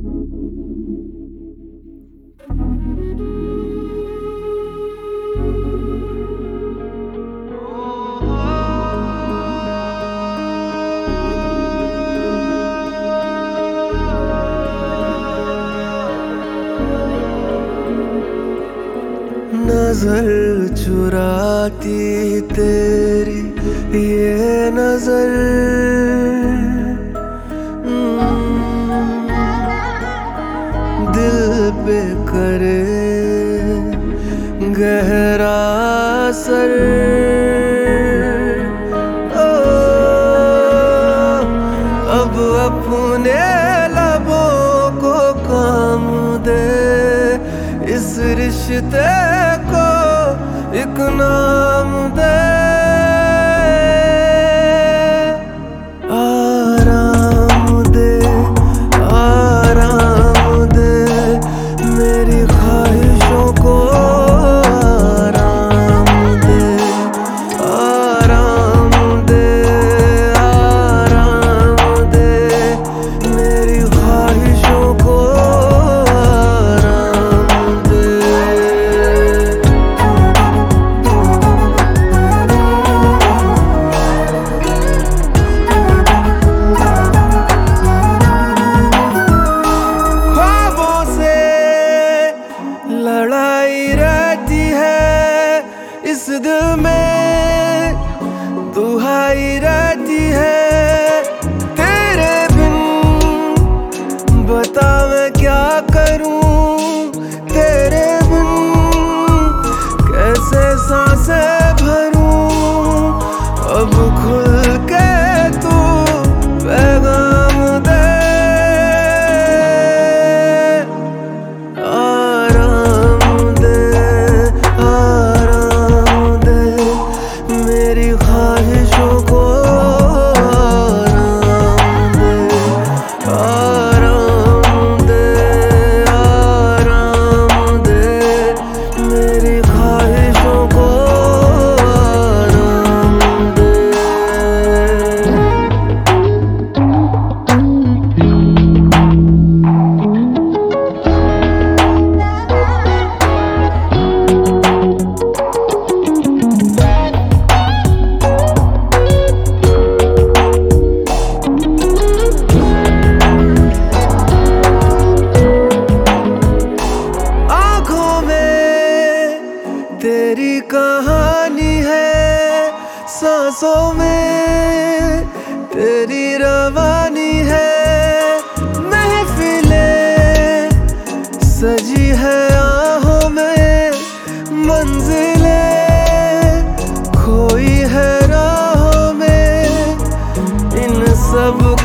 नजर चुराती तेरी ये नजर दिल पे करे गहरा असर। अब अपने लबों को काम दे, इस रिश्ते को एक नाम दे। आराम दे, आराम दे मेरी ख्वाहिशों को। आराम दे, आराम दे, आराम दे मेरी ख्वाहिशों को। लड़ाई रहती है इस दिल में, दुहाई रहती है तेरे बिन। बता मैं क्या करूं तेरे बिन, कैसे सांसें भरूं। अब खुल के तू पैगाम दे। मेरी ख्वाहिशों को आराम दे, आराम दे, आराम दे मेरी ख्वाहिशों को आराम दे। तेरी कहानी है सांसों में, तेरी रवानी है महफिलें सजी है आहों में। मंजिलें खोई है राहों में, इन सब